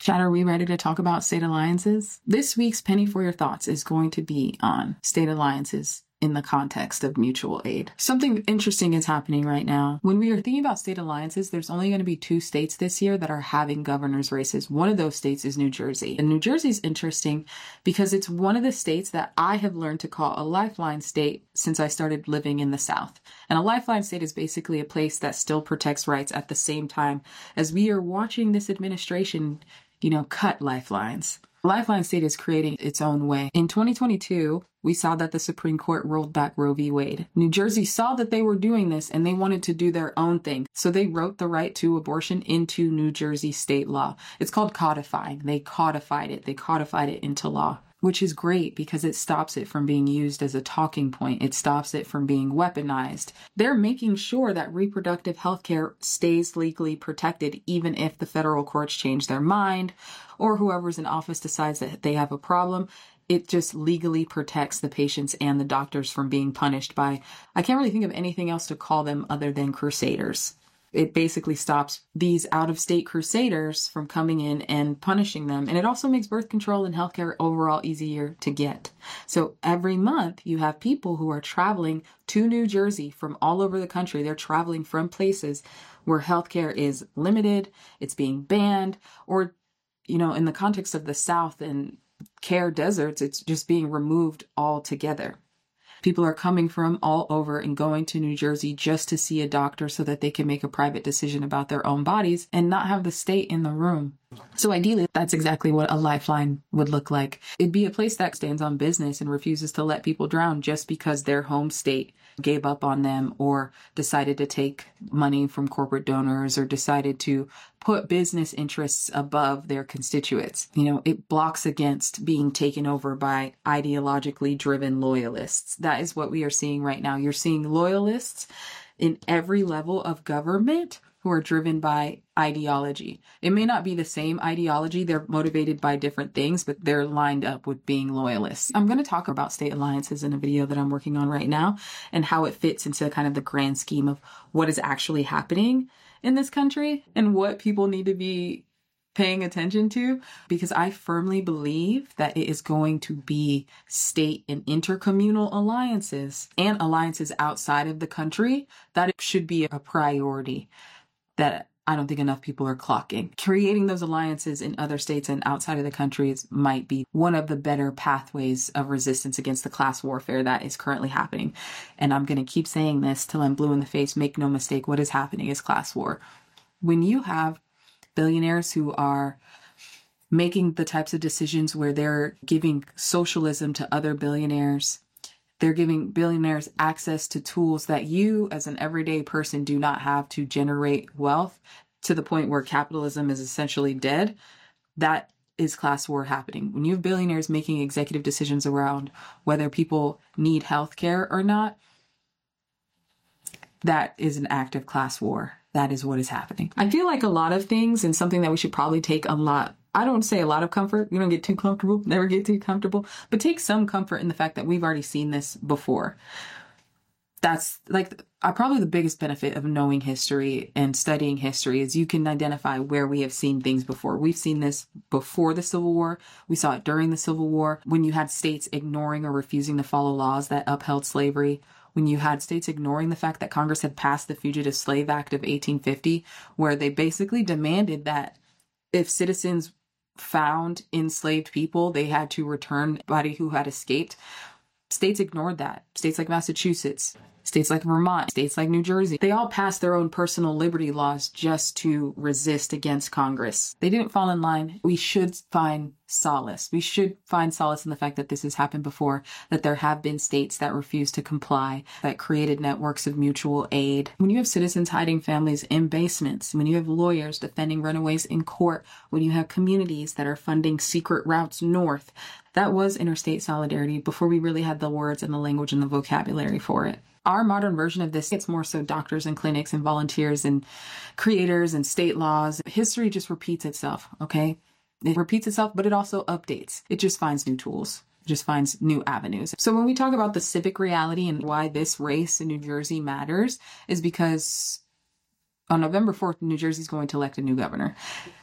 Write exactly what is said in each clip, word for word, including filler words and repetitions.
Chad, are we ready to talk about state alliances? This week's Penny for Your Thoughts is going to be on state alliances in the context of mutual aid. Something interesting is happening right now. When we are thinking about state alliances, there's only going to be two states this year that are having governor's races. One of those states is New Jersey. And New Jersey is interesting because it's one of the states that I have learned to call a lifeline state since I started living in the South. And a lifeline state is basically a place that still protects rights at the same time as we are watching this administration, you know, cut lifelines. Lifeline state is creating its own way. In twenty twenty-two, we saw that the Supreme Court rolled back Roe v. Wade. New Jersey saw that they were doing this and they wanted to do their own thing. So they wrote the right to abortion into New Jersey state law. It's called codifying. They codified it. They codified it into law, which is great because it stops it from being used as a talking point. It stops it from being weaponized. They're making sure that reproductive health care stays legally protected, even if the federal courts change their mind or whoever's in office decides that they have a problem. It just legally protects the patients and the doctors from being punished by, I can't really think of anything else to call them other than crusaders. It basically stops these out-of-state crusaders from coming in and punishing them. And it also makes birth control and healthcare overall easier to get. So every month you have people who are traveling to New Jersey from all over the country. They're traveling from places where healthcare is limited, it's being banned, or, you know, in the context of the South and care deserts, it's just being removed altogether. People are coming from all over and going to New Jersey just to see a doctor so that they can make a private decision about their own bodies and not have the state in the room. So ideally, that's exactly what a lifeline would look like. It'd be a place that stands on business and refuses to let people drown just because their home state gave up on them or decided to take money from corporate donors or decided to put business interests above their constituents. You know, it blocks against being taken over by ideologically driven loyalists. That is what we are seeing right now. You're seeing loyalists in every level of government who are driven by ideology. It may not be the same ideology. They're motivated by different things, but they're lined up with being loyalists. I'm going to talk about state alliances in a video that I'm working on right now and how it fits into kind of the grand scheme of what is actually happening in this country and what people need to be paying attention to, because I firmly believe that it is going to be state and intercommunal alliances and alliances outside of the country that it should be a priority that I don't think enough people are clocking. Creating those alliances in other states and outside of the countries might be one of the better pathways of resistance against the class warfare that is currently happening. And I'm going to keep saying this till I'm blue in the face. Make no mistake, what is happening is class war. When you have billionaires who are making the types of decisions where they're giving socialism to other billionaires, they're giving billionaires access to tools that you as an everyday person do not have to generate wealth to the point where capitalism is essentially dead. That is class war happening. When you have billionaires making executive decisions around whether people need health care or not, that is an act of class war. That is what is happening. I feel like a lot of things, and something that we should probably take a lot, I don't say a lot of comfort. You don't get too comfortable, never get too comfortable, but take some comfort in the fact that we've already seen this before. That's like uh, probably the biggest benefit of knowing history and studying history is you can identify where we have seen things before. We've seen this before the Civil War. We saw it during the Civil War when you had states ignoring or refusing to follow laws that upheld slavery. When you had states ignoring the fact that Congress had passed the Fugitive Slave Act of eighteen fifty, where they basically demanded that if citizens found enslaved people, they had to return anybody who had escaped. States ignored that. States like Massachusetts, states like Vermont, states like New Jersey, they all passed their own personal liberty laws just to resist against Congress. They didn't fall in line. We should find solace. We should find solace in the fact that this has happened before, that there have been states that refused to comply, that created networks of mutual aid. When you have citizens hiding families in basements, when you have lawyers defending runaways in court, when you have communities that are funding secret routes north, that was interstate solidarity before we really had the words and the language and the vocabulary for it. Our modern version of this, it's more so doctors and clinics and volunteers and creators and state laws. History just repeats itself, okay? It repeats itself, but it also updates. It just finds new tools. It just finds new avenues. So when we talk about the civic reality and why this race in New Jersey matters is because on November fourth, New Jersey is going to elect a new governor.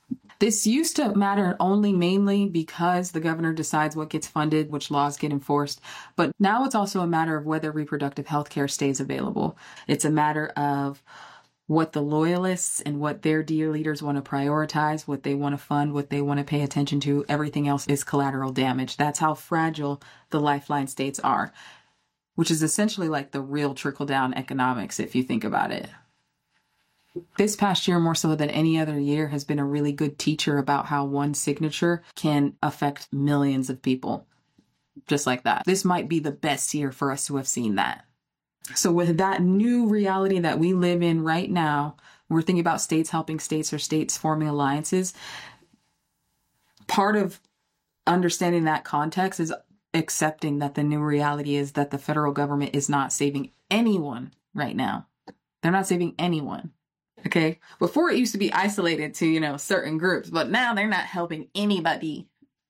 This used to matter only mainly because the governor decides what gets funded, which laws get enforced. But now it's also a matter of whether reproductive health care stays available. It's a matter of what the loyalists and what their dear leaders want to prioritize, what they want to fund, what they want to pay attention to. Everything else is collateral damage. That's how fragile the lifeline states are, which is essentially like the real trickle-down economics, if you think about it. This past year, more so than any other year, has been a really good teacher about how one signature can affect millions of people. Just like that. This might be the best year for us to have seen that. So with that new reality that we live in right now, we're thinking about states helping states or states forming alliances. Part of understanding that context is accepting that the new reality is that the federal government is not saving anyone right now. They're not saving anyone. Okay. Before it used to be isolated to, you know, certain groups, but now they're not helping anybody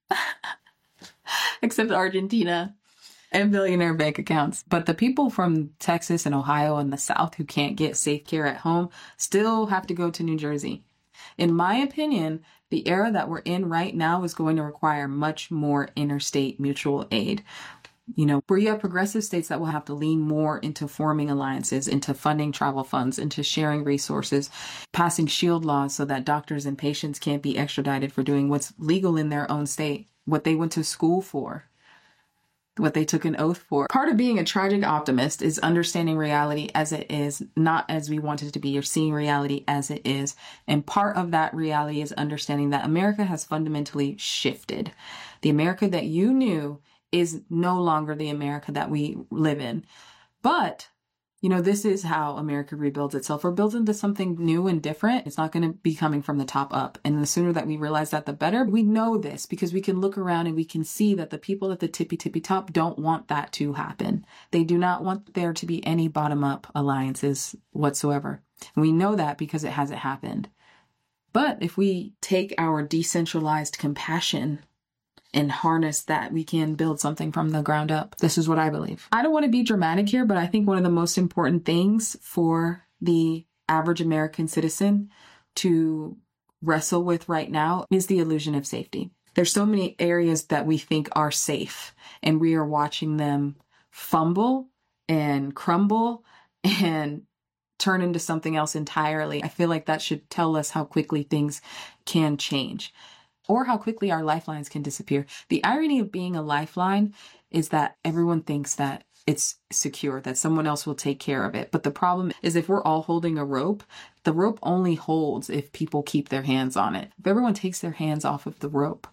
except Argentina and billionaire bank accounts. But the people from Texas and Ohio and the South who can't get safe care at home still have to go to New Jersey. In my opinion, the era that we're in right now is going to require much more interstate mutual aid. You know, where you have progressive states that will have to lean more into forming alliances, into funding travel funds, into sharing resources, passing shield laws so that doctors and patients can't be extradited for doing what's legal in their own state, what they went to school for, what they took an oath for. Part of being a tragic optimist is understanding reality as it is, not as we want it to be, or seeing reality as it is. And part of that reality is understanding that America has fundamentally shifted. The America that you knew is no longer the America that we live in. But, you know, this is how America rebuilds itself. We're building into something new and different. It's not going to be coming from the top up. And the sooner that we realize that, the better. We know this because we can look around and we can see that the people at the tippy tippy top don't want that to happen. They do not want there to be any bottom up alliances whatsoever. And we know that because it hasn't happened. But if we take our decentralized compassion and harness that, we can build something from the ground up. This is what I believe. I don't want to be dramatic here, but I think one of the most important things for the average American citizen to wrestle with right now is the illusion of safety. There's so many areas that we think are safe, and we are watching them fumble and crumble and turn into something else entirely. I feel like that should tell us how quickly things can change, or how quickly our lifelines can disappear. The irony of being a lifeline is that everyone thinks that it's secure, that someone else will take care of it. But the problem is, if we're all holding a rope, the rope only holds if people keep their hands on it. If everyone takes their hands off of the rope,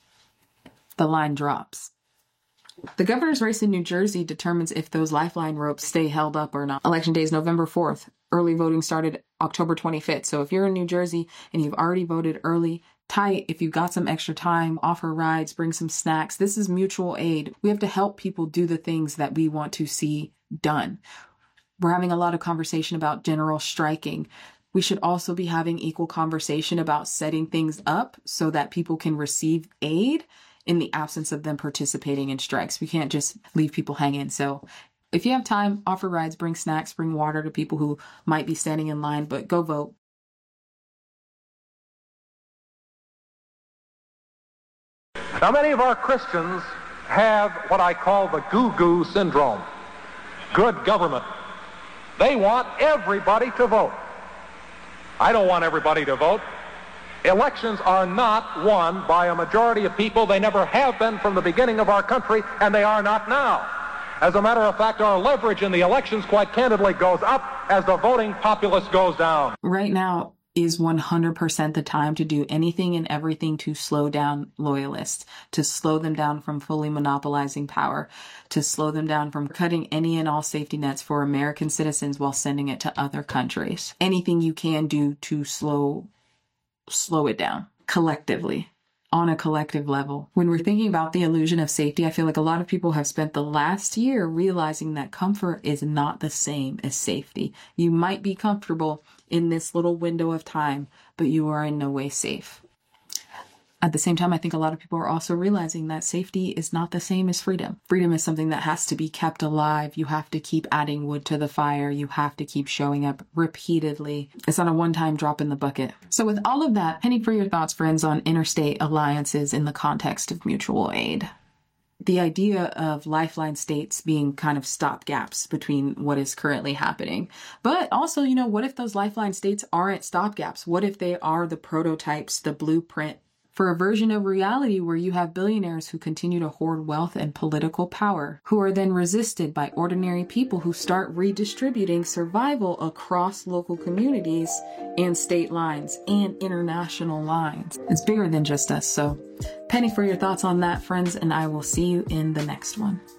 the line drops. The governor's race in New Jersey determines if those lifeline ropes stay held up or not. Election day is November fourth. Early voting started October twenty-fifth. So if you're in New Jersey and you've already voted early, tight, if you've got some extra time, offer rides, bring some snacks. This is mutual aid. We have to help people do the things that we want to see done. We're having a lot of conversation about general striking. We should also be having equal conversation about setting things up so that people can receive aid in the absence of them participating in strikes. We can't just leave people hanging. So if you have time, offer rides, bring snacks, bring water to people who might be standing in line, but go vote. Now, many of our Christians have what I call the goo-goo syndrome. Good government. They want everybody to vote. I don't want everybody to vote. Elections are not won by a majority of people. They never have been from the beginning of our country, and they are not now. As a matter of fact, our leverage in the elections, quite candidly, goes up as the voting populace goes down. Right now is one hundred percent the time to do anything and everything to slow down loyalists, to slow them down from fully monopolizing power, to slow them down from cutting any and all safety nets for American citizens while sending it to other countries. Anything you can do to slow, slow it down collectively. On a collective level. When we're thinking about the illusion of safety, I feel like a lot of people have spent the last year realizing that comfort is not the same as safety. You might be comfortable in this little window of time, but you are in no way safe. At the same time, I think a lot of people are also realizing that safety is not the same as freedom. Freedom is something that has to be kept alive. You have to keep adding wood to the fire. You have to keep showing up repeatedly. It's not a one-time drop in the bucket. So with all of that, penny for your thoughts, friends, on interstate alliances in the context of mutual aid. The idea of lifeline states being kind of stopgaps between what is currently happening. But also, you know, what if those lifeline states aren't stopgaps? What if they are the prototypes, the blueprint for a version of reality where you have billionaires who continue to hoard wealth and political power, who are then resisted by ordinary people who start redistributing survival across local communities and state lines and international lines? It's bigger than just us. So penny for your thoughts on that, friends, and I will see you in the next one.